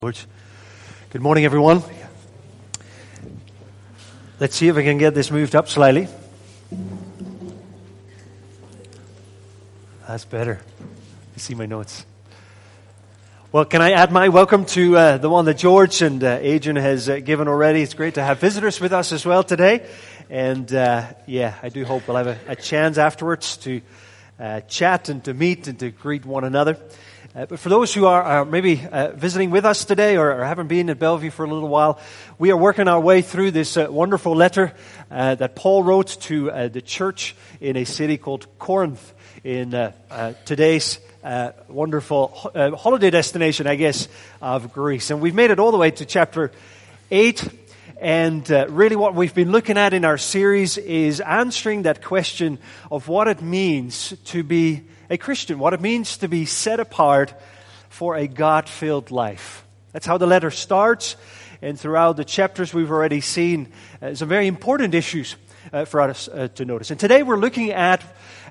Good morning, everyone. Let's see if I can get this moved up slightly. That's better. You see my notes. Well, can I add my welcome to the one that George and Adrian has given already? It's great to have visitors with us as well today. And I do hope we'll have a chance afterwards to chat and to meet and to greet one another. But for those who are maybe visiting with us today or haven't been at Bellevue for a little while, we are working our way through this wonderful letter that Paul wrote to the church in a city called Corinth in today's wonderful holiday destination, I guess, of Greece. And we've made it all the way to chapter 8. And really what we've been looking at in our series is answering that question of what it means to be a Christian, what it means to be set apart for a God-filled life. That's how the letter starts, and throughout the chapters we've already seen some very important issues for us to notice. And today we're looking at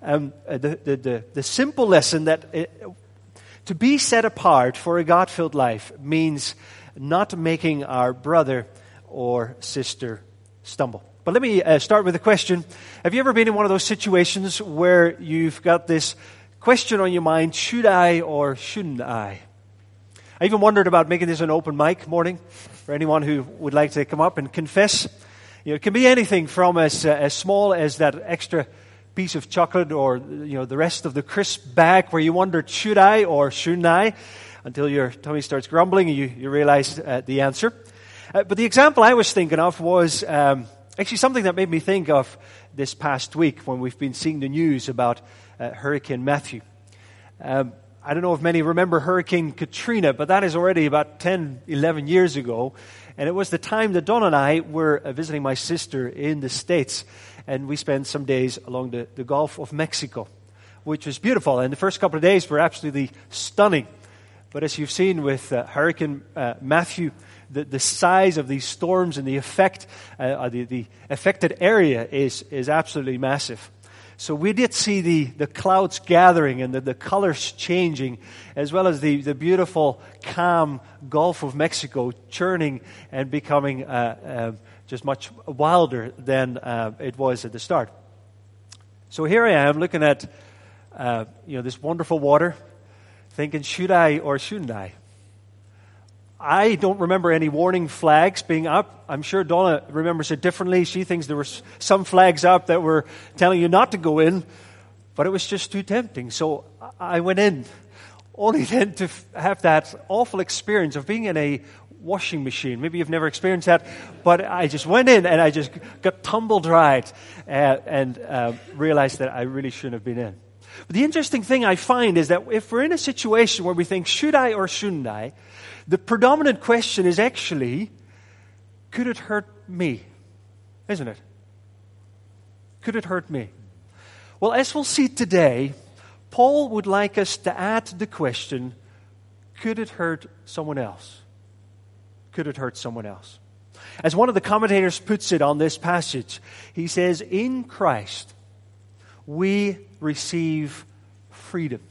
the simple lesson that to be set apart for a God-filled life means not making our brother or sister stumble. But let me start with a question. Have you ever been in one of those situations where you've got this question on your mind, should I or shouldn't I? I even wondered about making this an open mic morning for anyone who would like to come up and confess. You know, it can be anything from as small as that extra piece of chocolate or the rest of the crisp bag where you wondered, should I or shouldn't I? Until your tummy starts grumbling and you realize the answer. But the example I was thinking of was actually something that made me think of this past week when we've been seeing the news about Hurricane Matthew. I don't know if many remember Hurricane Katrina, but that is already about 10, 11 years ago. And it was the time that Dawn and I were visiting my sister in the States. And we spent some days along the Gulf of Mexico, which was beautiful. And the first couple of days were absolutely stunning. But as you've seen with Hurricane Matthew, the size of these storms and the effect, the affected area is absolutely massive. So we did see the clouds gathering and the colors changing, as well as the beautiful, calm Gulf of Mexico churning and becoming just much wilder than it was at the start. So here I am looking at this wonderful water, thinking, should I or shouldn't I? I don't remember any warning flags being up. I'm sure Donna remembers it differently. She thinks there were some flags up that were telling you not to go in, but it was just too tempting. So I went in, only then to have that awful experience of being in a washing machine. Maybe you've never experienced that, but I just went in and I just got tumble-dried and realized that I really shouldn't have been in. But the interesting thing I find is that if we're in a situation where we think, should I or shouldn't I, the predominant question is actually, could it hurt me? Isn't it? Could it hurt me? Well, as we'll see today, Paul would like us to add the question, could it hurt someone else? Could it hurt someone else? As one of the commentators puts it on this passage, he says, in Christ, we receive freedom.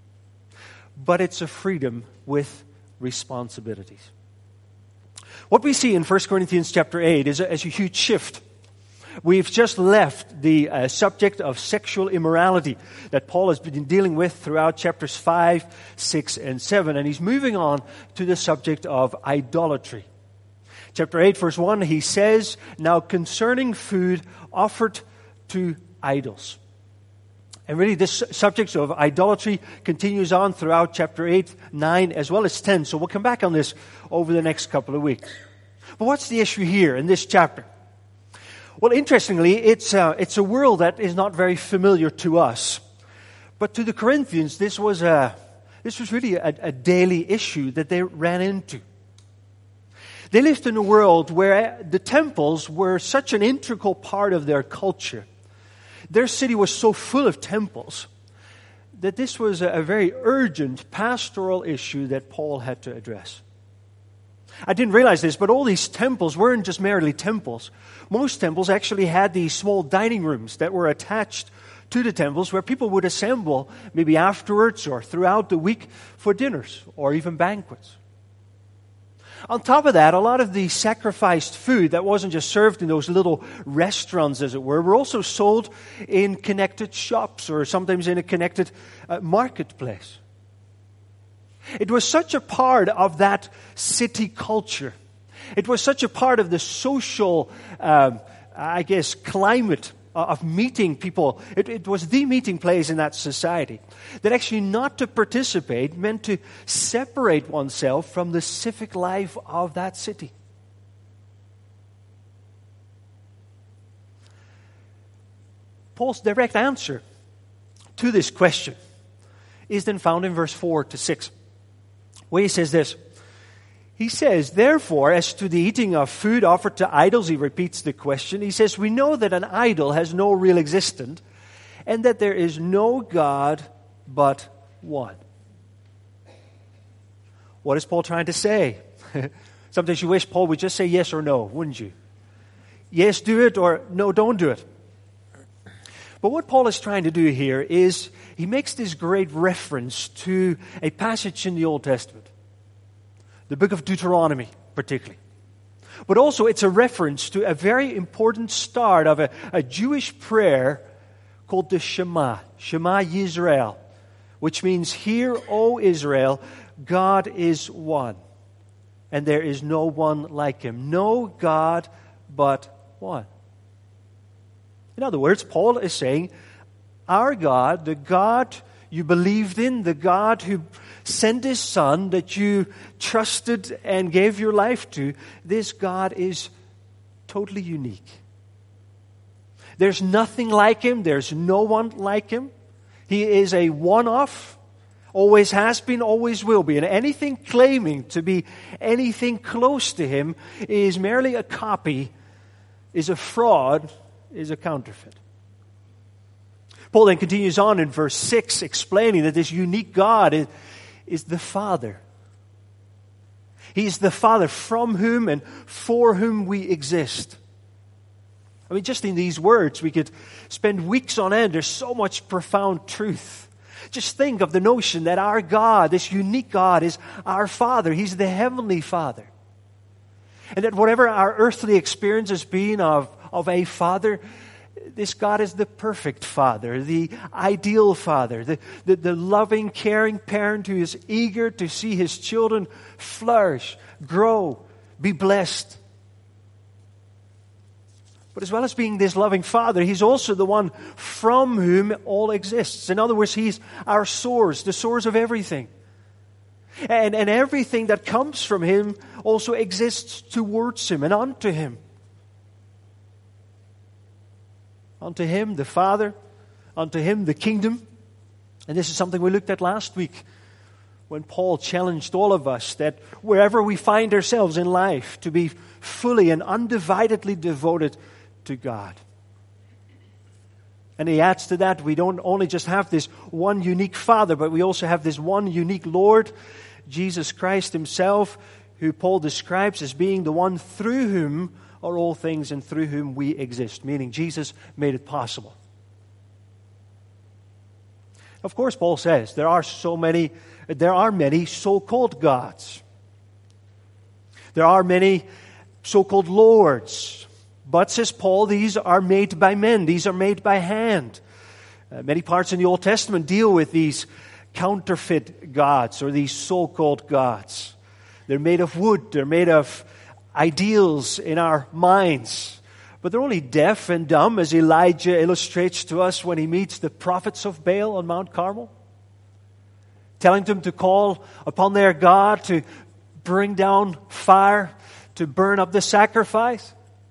But it's a freedom with responsibilities. What we see in 1 Corinthians chapter 8 is a huge shift. We've just left the subject of sexual immorality that Paul has been dealing with throughout chapters 5, 6, and 7, and he's moving on to the subject of idolatry. Chapter 8, verse 1, he says, now concerning food offered to idols. And really this subject of idolatry continues on throughout chapter 8, 9, as well as 10. So we'll come back on this over the next couple of weeks. But what's the issue here in this chapter? Well, interestingly, it's a world that is not very familiar to us. But to the Corinthians, this was really a daily issue that they ran into. They lived in a world where the temples were such an integral part of their culture. Their city was so full of temples that this was a very urgent pastoral issue that Paul had to address. I didn't realize this, but all these temples weren't just merely temples. Most temples actually had these small dining rooms that were attached to the temples where people would assemble maybe afterwards or throughout the week for dinners or even banquets. On top of that, a lot of the sacrificed food that wasn't just served in those little restaurants, as it were also sold in connected shops or sometimes in a connected marketplace. It was such a part of that city culture. It was such a part of the social, climate of meeting people. It was the meeting place in that society. That actually not to participate meant to separate oneself from the civic life of that city. Paul's direct answer to this question is then found in verse 4 to 6, where he says this. He says, therefore, as to the eating of food offered to idols, he repeats the question. He says, we know that an idol has no real existence and that there is no God but one. What is Paul trying to say? Sometimes you wish Paul would just say yes or no, wouldn't you? Yes, do it, or no, don't do it. But what Paul is trying to do here is he makes this great reference to a passage in the Old Testament. The book of Deuteronomy, particularly. But also it's a reference to a very important start of a Jewish prayer called the Shema. Shema Yisrael. Which means, hear, O Israel, God is one. And there is no one like Him. No God but one. In other words, Paul is saying, our God, the God you believed in, the God who sent His Son that you trusted and gave your life to, this God is totally unique. There's nothing like Him. There's no one like Him. He is a one-off, always has been, always will be. And anything claiming to be anything close to Him is merely a copy, is a fraud, is a counterfeit. Paul then continues on in verse 6, explaining that this unique God is the Father. He is the Father from whom and for whom we exist. I mean, just in these words, we could spend weeks on end. There's so much profound truth. Just think of the notion that our God, this unique God, is our Father. He's the Heavenly Father. And that whatever our earthly experience has been of a Father, this God is the perfect Father, the ideal Father, the loving, caring parent who is eager to see His children flourish, grow, be blessed. But as well as being this loving Father, He's also the one from whom all exists. In other words, He's our source, the source of everything. And everything that comes from Him also exists towards Him and unto Him. Unto Him, the Father, unto Him, the kingdom. And this is something we looked at last week when Paul challenged all of us that wherever we find ourselves in life, to be fully and undividedly devoted to God. And he adds to that, we don't only just have this one unique Father, but we also have this one unique Lord, Jesus Christ Himself, who Paul describes as being the one through whom are all things and through whom we exist, meaning Jesus made it possible. Of course, Paul says there are many so-called gods. There are many so-called lords. But, says Paul, these are made by men. These are made by hand. Many parts in the Old Testament deal with these counterfeit gods or these so-called gods. They're made of wood. They're made of ideals in our minds. But they're only deaf and dumb, as Elijah illustrates to us when he meets the prophets of Baal on Mount Carmel, telling them to call upon their God to bring down fire, to burn up the sacrifice.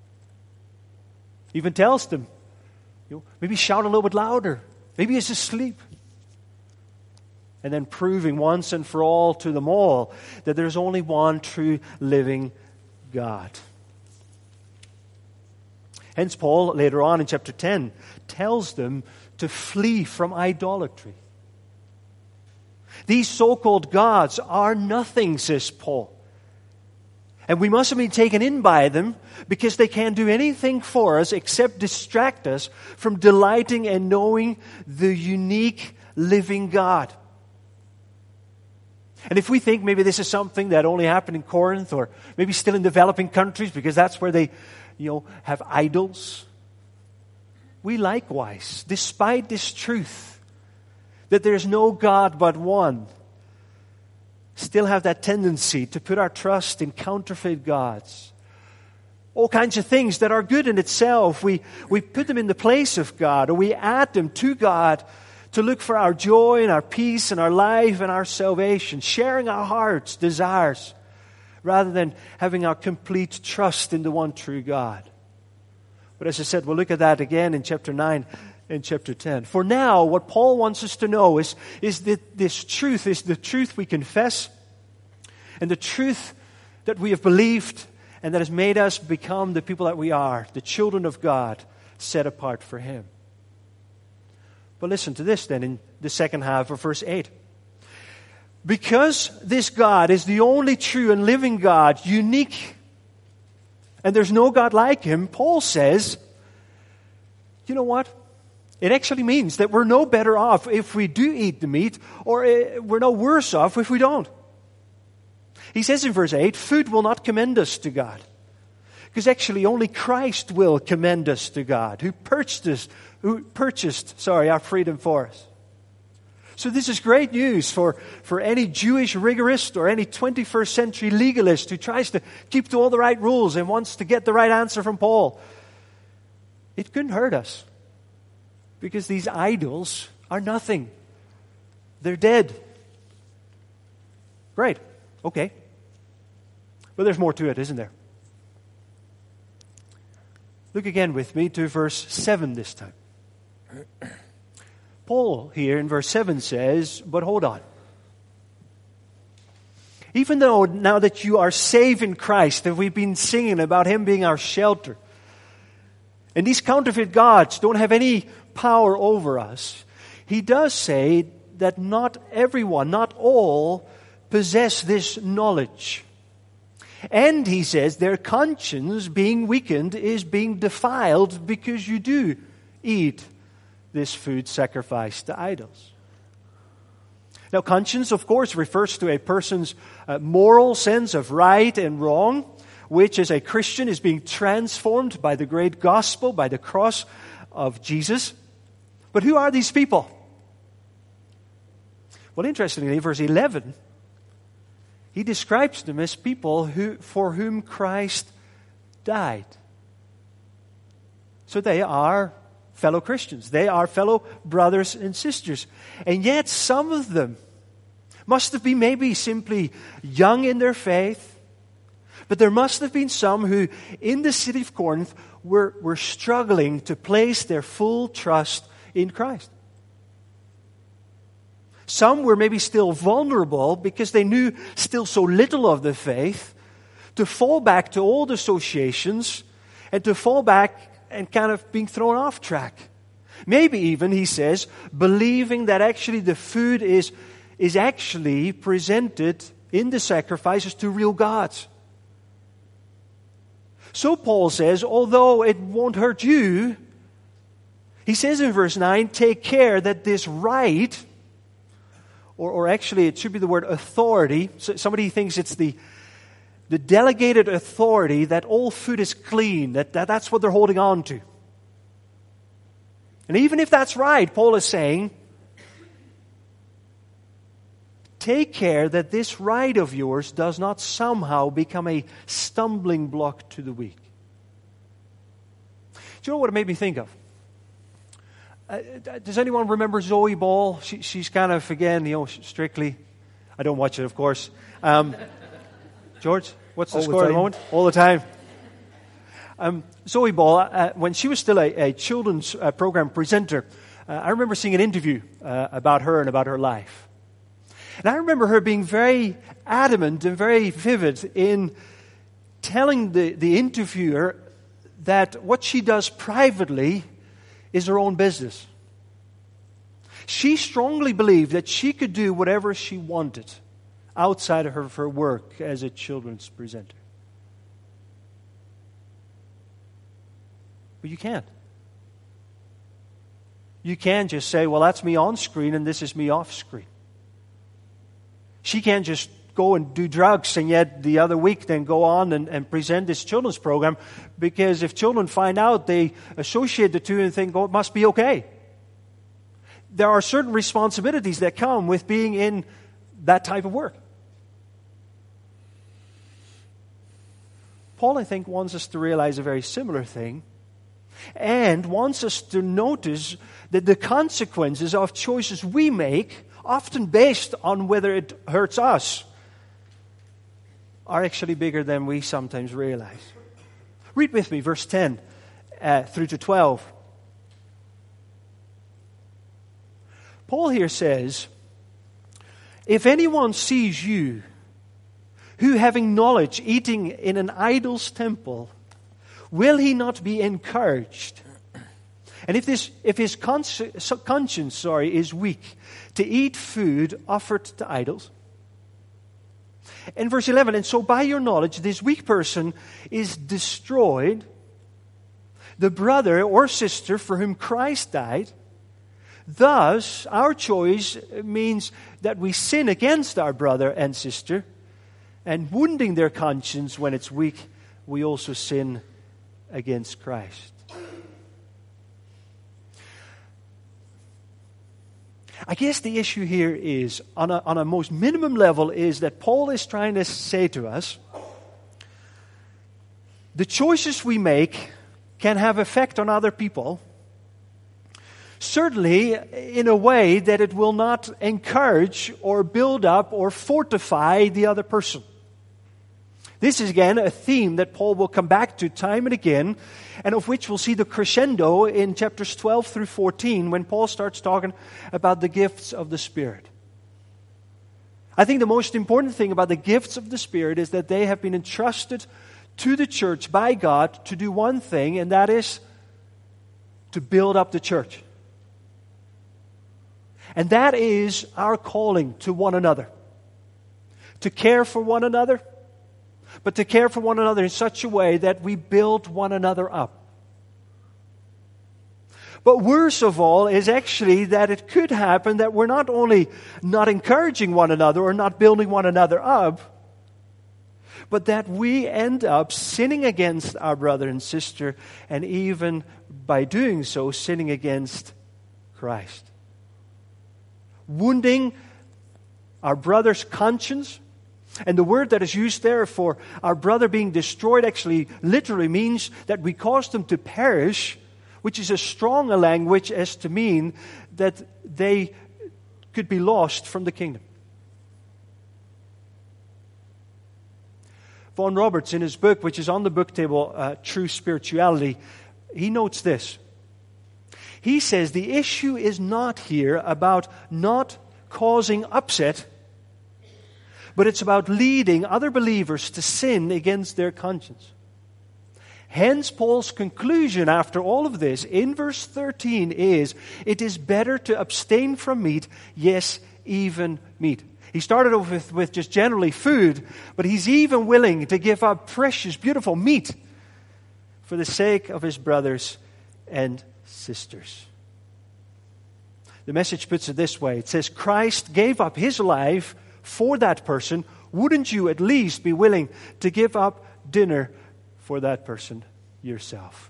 He even tells them, maybe shout a little bit louder. Maybe he's asleep. And then proving once and for all to them all that there's only one true living God. Hence Paul, later on in chapter 10, tells them to flee from idolatry. These so-called gods are nothing, says Paul. And we mustn't be taken in by them because they can't do anything for us except distract us from delighting and knowing the unique living God. And if we think maybe this is something that only happened in Corinth or maybe still in developing countries because that's where they, have idols, we likewise, despite this truth that there's no God but one, still have that tendency to put our trust in counterfeit gods. All kinds of things that are good in itself, we put them in the place of God, or we add them to God to look for our joy and our peace and our life and our salvation, sharing our hearts' desires, rather than having our complete trust in the one true God. But as I said, we'll look at that again in chapter 9 and chapter 10. For now, what Paul wants us to know is that this truth is the truth we confess and the truth that we have believed and that has made us become the people that we are, the children of God, set apart for Him. But listen to this then in the second half of verse 8. Because this God is the only true and living God, unique, and there's no God like Him, Paul says, you know what? It actually means that we're no better off if we do eat the meat, or we're no worse off if we don't. He says in verse 8, food will not commend us to God. Because actually only Christ will commend us to God, who purchased our freedom for us. So this is great news for any Jewish rigorist or any 21st century legalist who tries to keep to all the right rules and wants to get the right answer from Paul. It couldn't hurt us. Because these idols are nothing. They're dead. Great. Okay. But there's more to it, isn't there? Look again with me to verse 7 this time. Paul here in verse 7 says, but hold on. Even though now that you are saved in Christ, that we've been singing about Him being our shelter, and these counterfeit gods don't have any power over us, he does say that not everyone, not all, possess this knowledge. And he says their conscience being weakened is being defiled because you do eat this food sacrificed to idols. Now, conscience, of course, refers to a person's moral sense of right and wrong, which as a Christian is being transformed by the great gospel, by the cross of Jesus. But who are these people? Well, interestingly, verse 11, he describes them as people for whom Christ died. So they are fellow Christians. They are fellow brothers and sisters. And yet some of them must have been maybe simply young in their faith. But there must have been some who, in the city of Corinth, were struggling to place their full trust in Christ. Some were maybe still vulnerable because they knew still so little of the faith, to fall back to old associations and to fall back and kind of being thrown off track. Maybe even, he says, believing that actually the food is actually presented in the sacrifices to real gods. So Paul says, although it won't hurt you, he says in verse 9, take care that this right, or actually it should be the word authority. So somebody thinks it's the delegated authority that all food is clean, that's what they're holding on to. And even if that's right, Paul is saying, take care that this right of yours does not somehow become a stumbling block to the weak. Do you know what it made me think of? Does anyone remember Zoe Ball? She's kind of, again, strictly. I don't watch it, of course. George, what's the score at the moment? All the time. Zoe Ball, when she was still a children's program presenter, I remember seeing an interview about her and about her life. And I remember her being very adamant and very vivid in telling the interviewer that what she does privately is her own business. She strongly believed that she could do whatever she wanted outside of her work as a children's presenter. But you can't. You can't just say, well, that's me on screen and this is me off screen. She can't just go and do drugs and yet the other week then go on and present this children's program, because if children find out, they associate the two and think, oh, it must be okay. There are certain responsibilities that come with being in that type of work. Paul, I think, wants us to realize a very similar thing, and wants us to notice that the consequences of choices we make, often based on whether it hurts us, are actually bigger than we sometimes realize. Read with me verse 10 through to 12. Paul here says, if anyone sees you, who having knowledge, eating in an idol's temple, will he not be encouraged? And if his conscience is weak, to eat food offered to idols? In verse 11, and so by your knowledge, this weak person is destroyed, the brother or sister for whom Christ died. Thus, our choice means that we sin against our brother and sister, and wounding their conscience when it's weak, we also sin against Christ. I guess the issue here is, on a most minimum level, is that Paul is trying to say to us, the choices we make can have effect on other people, certainly in a way that it will not encourage or build up or fortify the other person. This is, again, a theme that Paul will come back to time and again, and of which we'll see the crescendo in chapters 12 through 14 when Paul starts talking about the gifts of the Spirit. I think the most important thing about the gifts of the Spirit is that they have been entrusted to the church by God to do one thing, and that is to build up the church. And that is our calling to one another. To care for one another, but to care for one another in such a way that we build one another up. But worse of all is actually that it could happen that we're not only not encouraging one another or not building one another up, but that we end up sinning against our brother and sister, and even by doing so, sinning against Christ. Wounding our brother's conscience. And the word that is used there for our brother being destroyed actually literally means that we caused them to perish, which is as strong a language as to mean that they could be lost from the kingdom. Vaughan Roberts, in his book, which is on the book table, True Spirituality, he notes this. He says the issue is not here about not causing upset, but it's about leading other believers to sin against their conscience. Hence, Paul's conclusion after all of this in verse 13 is, it is better to abstain from meat, yes, even meat. He started off with just generally food, but he's even willing to give up precious, beautiful meat for the sake of his brothers and sisters. The Message puts it this way. It says, Christ gave up his life for that person. Wouldn't you at least be willing to give up dinner for that person yourself?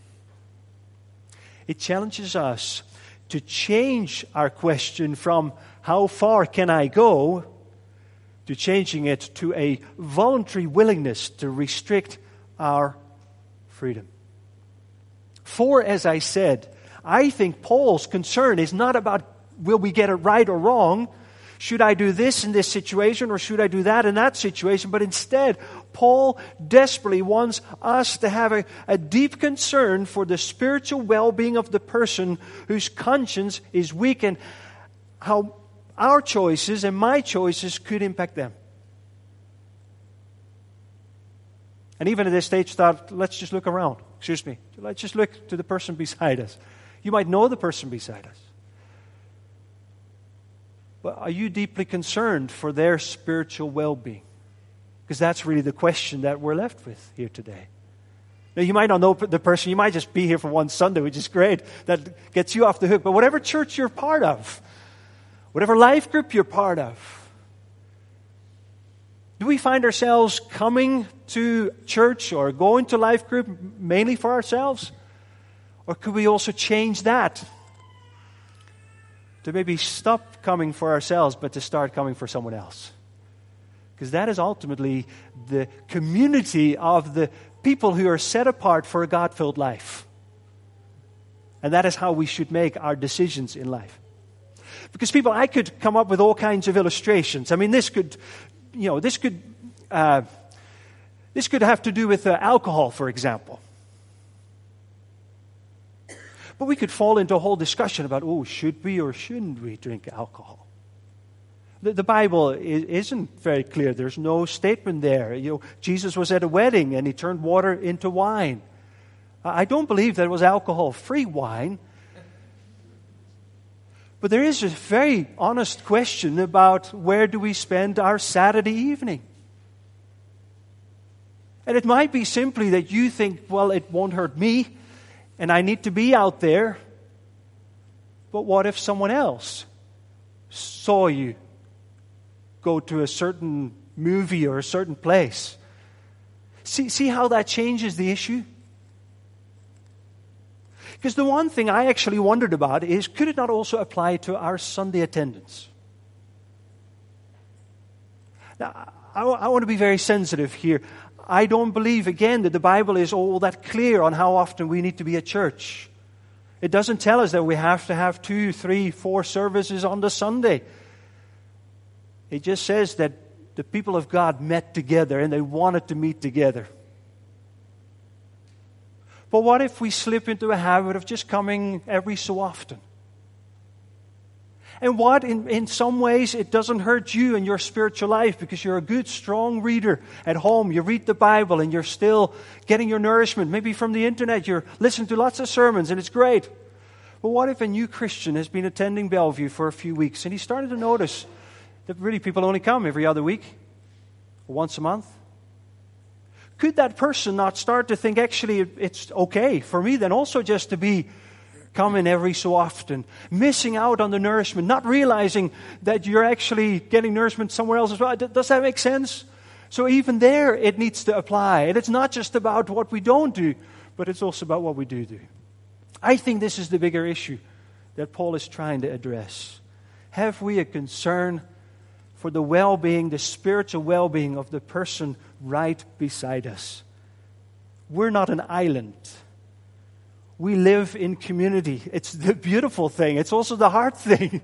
It challenges us to change our question from how far can I go to changing it to a voluntary willingness to restrict our freedom. For, as I said, I think Paul's concern is not about will we get it right or wrong, should I do this in this situation or should I do that in that situation? But instead, Paul desperately wants us to have a deep concern for the spiritual well-being of the person whose conscience is weak and how our choices and my choices could impact them. And even at this stage, thought, let's just look around. Let's just look to the person beside us. You might know the person beside us. But are you deeply concerned for their spiritual well-being? Because that's really the question that we're left with here today. Now, you might not know the person. You might just be here for one Sunday, which is great. That gets you off the hook. But whatever church you're part of, whatever life group you're part of, Do we find ourselves coming to church or going to life group mainly for ourselves? Or could we also change that? To maybe stop coming for ourselves, but to start coming for someone else. Because that is ultimately the community of the people who are set apart for a God-filled life. And that is how we should make our decisions in life. Because people, I could come up with all kinds of illustrations. I mean, this could have to do with alcohol, for example. But we could fall into a whole discussion about, should we or shouldn't we drink alcohol? The Bible isn't very clear. There's no statement there. Jesus was at a wedding and he turned water into wine. I don't believe that it was alcohol-free wine. But there is a very honest question about where do we spend our Saturday evening? And it might be simply that you think, well, it won't hurt me, and I need to be out there. But what if someone else saw you go to a certain movie or a certain place? See how that changes the issue? Because the one thing I actually wondered about is, could it not also apply to our Sunday attendance? Now, I want to be very sensitive here. I don't believe, again, that the Bible is all that clear on how often we need to be at church. It doesn't tell us that we have to have 2, 3, 4 services on the Sunday. It just says that the people of God met together and they wanted to meet together. But what if we slip into a habit of just coming every so often? And what, in some ways, it doesn't hurt you in your spiritual life because you're a good, strong reader at home. You read the Bible and you're still getting your nourishment. Maybe from the internet, you're listening to lots of sermons and it's great. But what if a new Christian has been attending Bellevue for a few weeks and he started to notice that really people only come every other week or once a month? Could that person not start to think, actually, it's okay for me then also just to be coming every so often, missing out on the nourishment, not realizing that you're actually getting nourishment somewhere else as well? Does that make sense? So even there, it needs to apply. And it's not just about what we don't do, but it's also about what we do. I think this is the bigger issue that Paul is trying to address. Have we a concern for the well-being, the spiritual well-being of the person right beside us? We're not an island. We live in community. It's the beautiful thing. It's also the hard thing.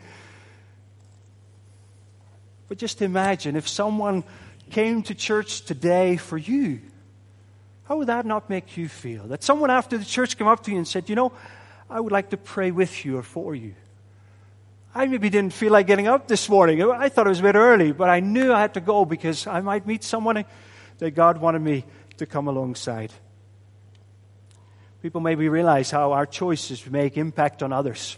But just imagine if someone came to church today for you. How would that not make you feel? That someone after the church came up to you and said, I would like to pray with you or for you. I maybe didn't feel like getting up this morning. I thought it was a bit early, but I knew I had to go because I might meet someone that God wanted me to come alongside. People maybe realize how our choices make impact on others.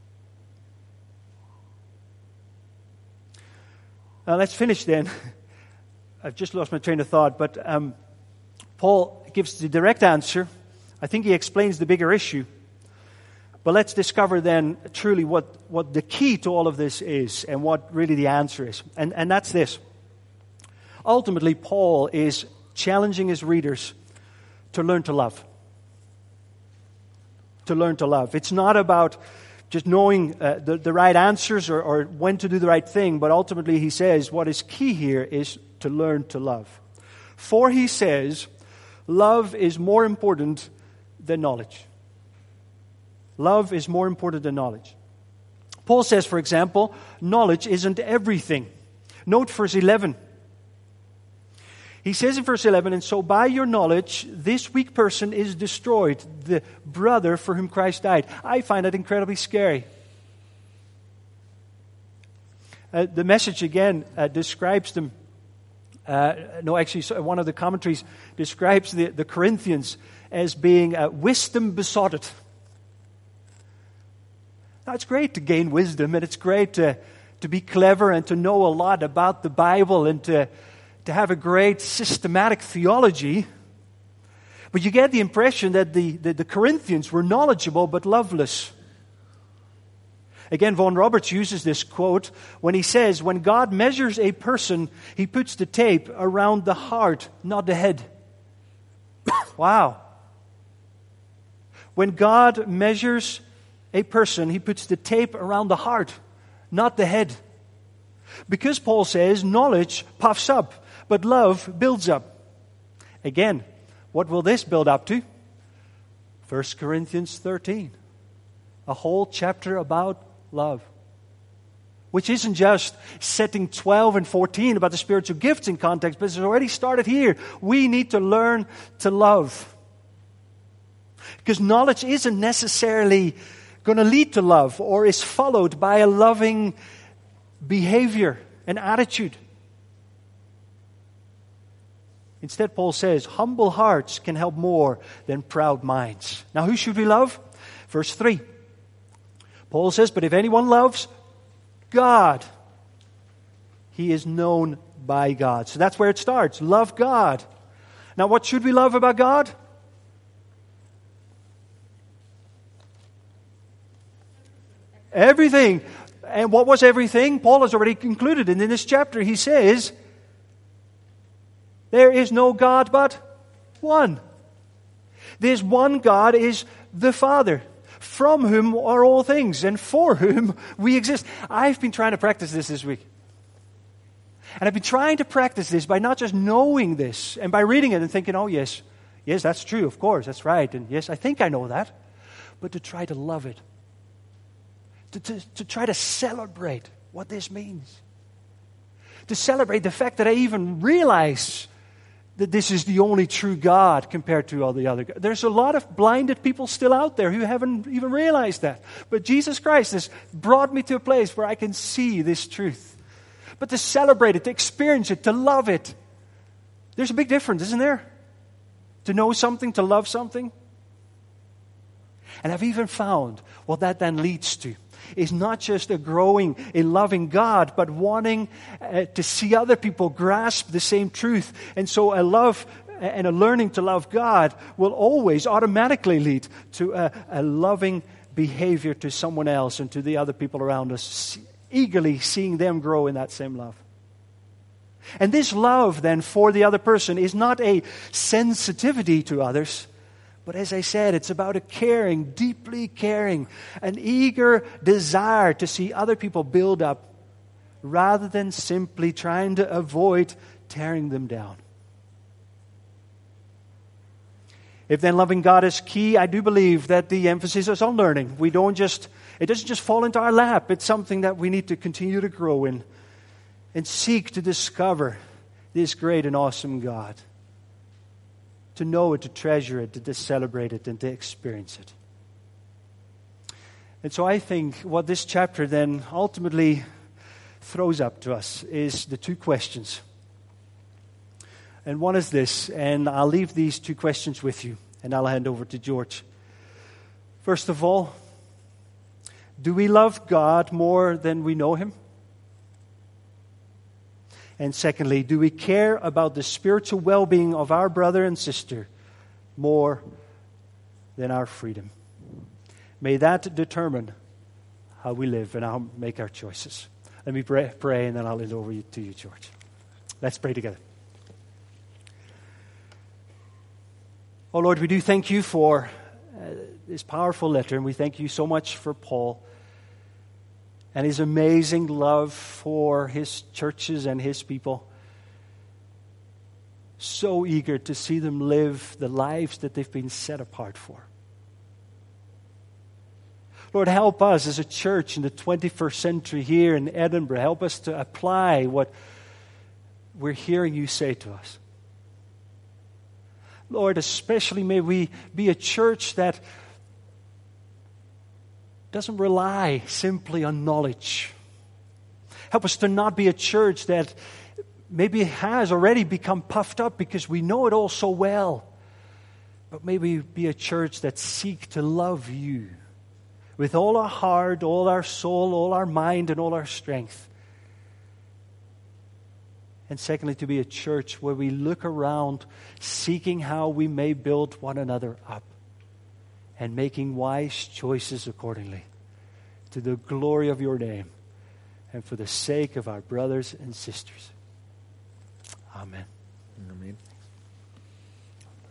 Now let's finish then. I've just lost my train of thought, but Paul gives the direct answer. I think he explains the bigger issue. But let's discover then truly what the key to all of this is and what really the answer is. And that's this. Ultimately, Paul is challenging his readers to learn to love. To learn to love. It's not about just knowing the right answers or when to do the right thing, but ultimately he says what is key here is to learn to love. For he says, love is more important than knowledge. Love is more important than knowledge. Paul says, for example, knowledge isn't everything. Note verse 11. He says in verse 11, and so by your knowledge, this weak person is destroyed, the brother for whom Christ died. I find that incredibly scary. The Message again describes them. One of the commentaries describes the Corinthians as being wisdom besotted. Now, it's great to gain wisdom, and it's great to be clever and to know a lot about the Bible and to have a great systematic theology. But you get the impression that the Corinthians were knowledgeable but loveless. Again, Vaughan Roberts uses this quote when he says, when God measures a person, he puts the tape around the heart, not the head. Wow. When God measures a person, he puts the tape around the heart, not the head. Because Paul says, knowledge puffs up, but love builds up. Again, what will this build up to? 1 Corinthians 13. A whole chapter about love. Which isn't just setting 12 and 14 about the spiritual gifts in context, but it's already started here. We need to learn to love. Because knowledge isn't necessarily going to lead to love or is followed by a loving behavior and attitude. Instead, Paul says, humble hearts can help more than proud minds. Now, who should we love? Verse 3. Paul says, but if anyone loves God, he is known by God. So that's where it starts. Love God. Now, what should we love about God? Everything. And what was everything? Paul has already concluded. And in this chapter, he says, there is no God but one. This one God is the Father, from whom are all things and for whom we exist. I've been trying to practice this week. And I've been trying to practice this by not just knowing this and by reading it and thinking, oh yes, that's true, of course, that's right. And yes, I think I know that. But to try to love it. To try to celebrate what this means. To celebrate the fact that I even realize that this is the only true God compared to all the other gods. There's a lot of blinded people still out there who haven't even realized that. But Jesus Christ has brought me to a place where I can see this truth. But to celebrate it, to experience it, to love it. There's a big difference, isn't there? To know something, to love something. And I've even found what that then leads to is not just a growing in loving God, but wanting to see other people grasp the same truth. And so a love and a learning to love God will always automatically lead to a loving behavior to someone else and to the other people around us, eagerly seeing them grow in that same love. And this love then for the other person is not a sensitivity to others, but as I said, it's about a caring, deeply caring, an eager desire to see other people build up rather than simply trying to avoid tearing them down. If then loving God is key, I do believe that the emphasis is on learning. It doesn't just fall into our lap. It's something that we need to continue to grow in and seek to discover this great and awesome God. To know it, to treasure it, to celebrate it, and to experience it. And so I think what this chapter then ultimately throws up to us is the two questions. And one is this, and I'll leave these two questions with you, and I'll hand over to George. First of all, do we love God more than we know Him? And secondly, do we care about the spiritual well-being of our brother and sister more than our freedom? May that determine how we live and how we make our choices. Let me pray and then I'll hand over to you, George. Let's pray together. Oh Lord, we do thank you for this powerful letter, and we thank you so much for Paul and his amazing love for his churches and his people. So eager to see them live the lives that they've been set apart for. Lord, help us as a church in the 21st century here in Edinburgh. Help us to apply what we're hearing you say to us. Lord, especially may we be a church that doesn't rely simply on knowledge. Help us to not be a church that maybe has already become puffed up because we know it all so well. But may we be a church that seeks to love you with all our heart, all our soul, all our mind, and all our strength. And secondly, to be a church where we look around seeking how we may build one another up and making wise choices accordingly to the glory of your name and for the sake of our brothers and sisters. Amen. Amen.